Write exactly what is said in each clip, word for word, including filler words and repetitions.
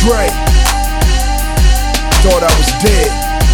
Dre. Thought I was dead.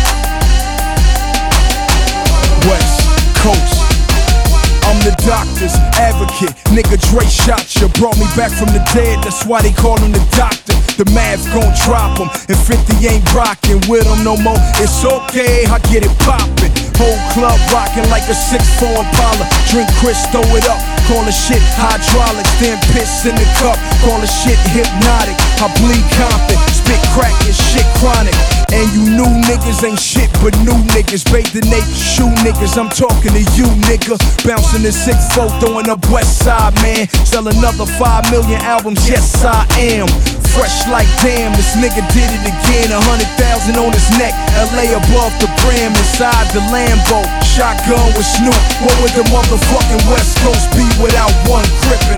West Coast. I'm the doctor's advocate. Nigga, Dre shot ya, brought me back from the dead. That's why they call him the doctor. The math gon' drop him, and fifty ain't rockin' with him no more. It's okay, I get it poppin'. Whole club rockin' like a six four Impala. Drink Chris, throw it up, call the shit hydraulics. Then piss in the cup, call the shit hypnotic. I bleed Compton, spit crack and shit chronic. And you new niggas ain't shit but new niggas. Bathe the naked shoe niggas, I'm talking to you nigga. Bouncing the six four, throwing up West Side, man. Sell another five million albums, yes I am. Fresh like damn, this nigga did it again. A hundred thousand on his neck, L A above the brim. Inside the Lambo, shotgun with Snoop. What would the motherfucking West Coast be without one crippin'?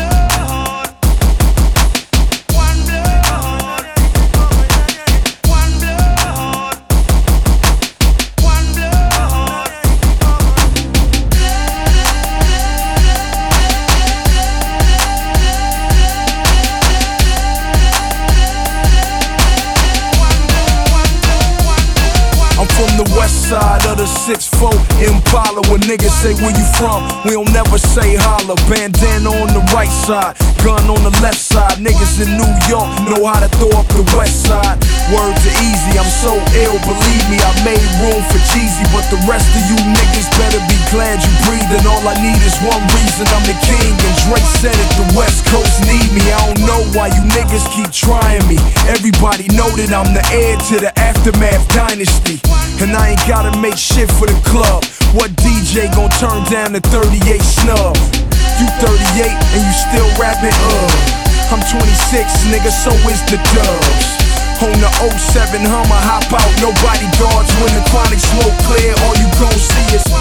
From the west side of the six four Impala. When niggas say where you from, we don't never say holla. Bandana on the right side, gun on the left side. Niggas in New York know how to throw up the west side. Words are easy, I'm so ill, believe me. I made room for Jeezy, but the rest of you niggas better be glad you breathing. All I need is one reason, I'm the king. And Drake said it, the west coast need me. I don't know why you niggas keep trying me. Everybody know that I'm the heir to the Aftermath dynasty. And I ain't gotta make shit for the club. What D J gon' turn down the thirty-eight snub? You thirty-eight and you still rapping, uh I'm twenty-six, nigga, so is the Dubs. On the oh seven Hummer, hop out, nobody guards. When the chronic smoke clear, all you gon' see is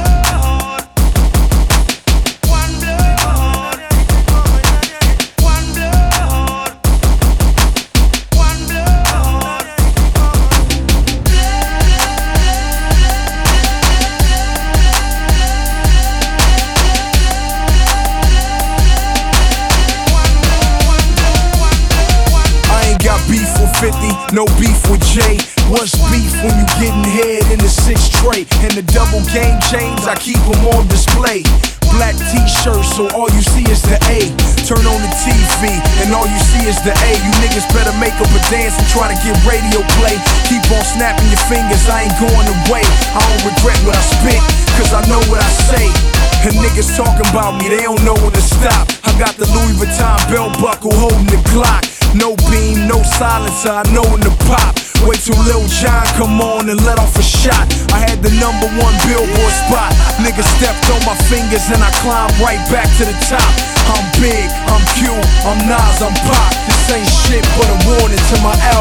fifty, no beef with Jay. What's beef when you getting head in the six tray? And the double game chains, I keep them on display. Black t-shirts, so all you see is the A. Turn on the T V, and all you see is the A. You niggas better make up a dance and try to get radio play. Keep on snapping your fingers, I ain't going away. I don't regret what I spit, cause I know what I say. And niggas talking about me, they don't know when to stop. I got the Louis Vuitton belt buckle holding the Glock. No beam, no silencer, I know when to pop. Wait till Lil Jon come on and let off a shot. I had the number one Billboard spot. Niggas stepped on my fingers and I climbed right back to the top. I'm big, I'm Q, I'm Nas, I'm Pop. This ain't shit but a warning to my